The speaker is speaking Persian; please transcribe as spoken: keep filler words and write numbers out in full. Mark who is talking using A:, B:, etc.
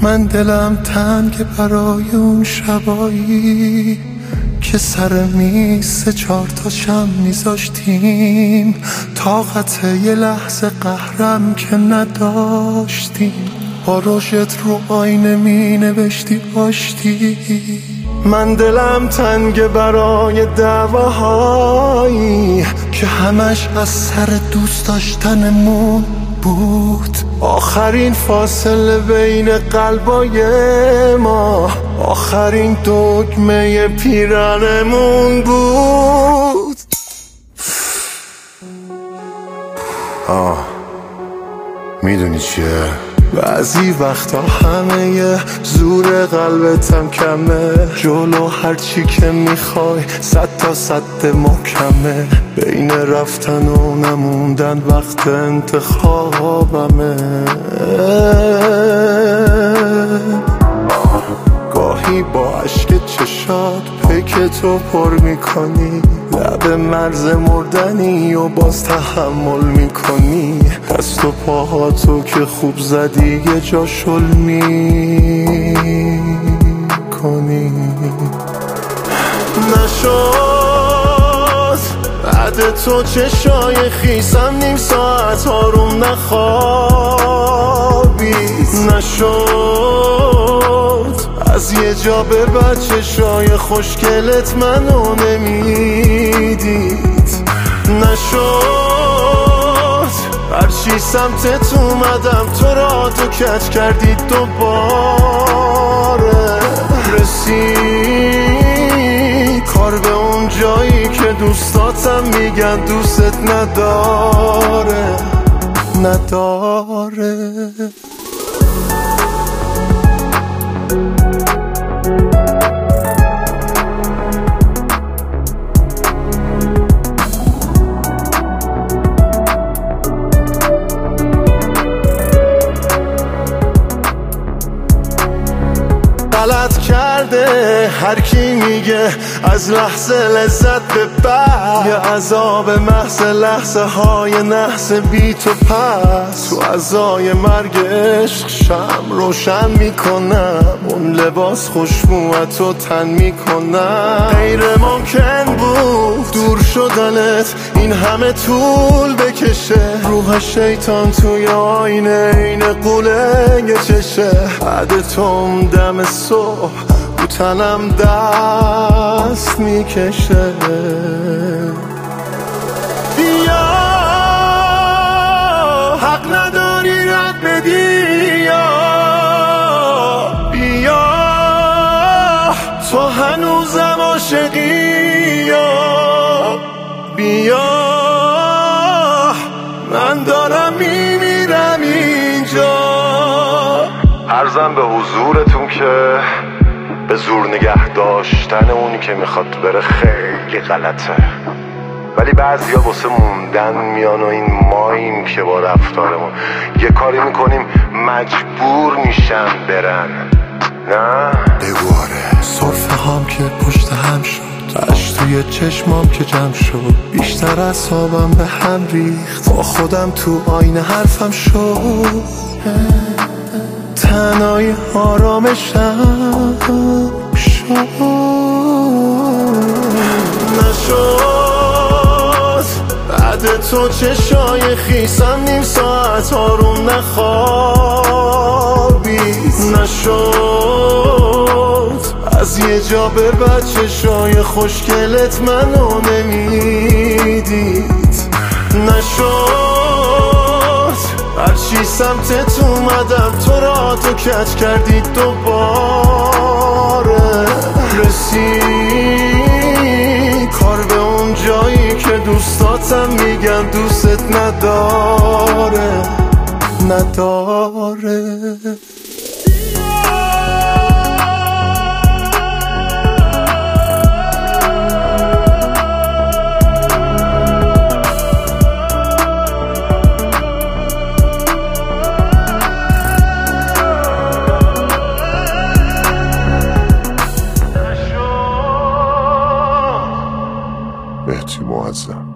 A: من دلم تنگ برای اون شبایی که سر میز سه چهار تا شم میذاشتیم، طاقت یه لحظه قهرم که نداشتیم، با روشت رو آینه می نوشتی آشتی. من دلم تنگ برای دعواهایی که همش از سر دوست داشتنمون بود، آخرین فاصله بین قلبای ما، آخرین دگمه پیرنمون بود. آه میدونی چیه؟ بعضی وقتا همه زور قلبتم کمه، جلو هرچی که میخوای صد تا صد محکمه، بین رفتن و نموندن وقت انتخابمه. گاهی با عشق چشات پیک تو پر میکنی، لب مرز مردنی و باز تحمل میکنی، دست و پاهاتو که خوب زدی یه جا شل میکنی. نشد بعد تو چشای خیسم نیم ساعت آروم نخوابید، نشد از یه جا به بعد چشای خوشگلت منو نمیدید، نشد هرچی سمتت اومدم تو را تو کج کردید دوباره، رسید کار به اون جایی که دوستاتم میگن دوستت نداره نداره. غلط کرده هر کی میگه از لحظه لذت به بعد، یه عذاب محض لحظه های نحس بی تو پس، تو عزای مرگ عشق شم روشن میکنم، اون لباس خوشبوتو تن میکنم. غیر ممکن بود دور شدنت این همه طول بکشه، روح شیطان توی آینه این قوله یه چشه، بعد توم دم صبح رو تنم دست میکشه. بیا حق نداری رد بدی، یا بیا تو هنوزم عاشقی، یا بیا من دارم میمیرم اینجا.
B: عرضم به حضورتون که به زور نگه داشتن اونی که میخواد بره خیلی غلطه، ولی بعضی ها واسه موندن میان و این ماییم که با رفتارمون یه کاری میکنیم مجبور میشن برن. نه
A: بگواره صرفه هم که پشت هم شد، اش توی چشمام که جمع شد، بیشتر از حسابم به هم ریخت، با خودم تو آینه حرفم شد، تنهای آرامشم شد. نشد بعد تو چشای خیسم نیم ساعت آروم نخوابید، نشد از یه جا به بعد چشای خوشگلت منو نمیدید، نشد هرچی سمتت اومدم تو را تو کج کردید دوباره، رسید کار به اون جایی که دوستاتم میگن دوستت نداره نداره.
B: مهدی معظم.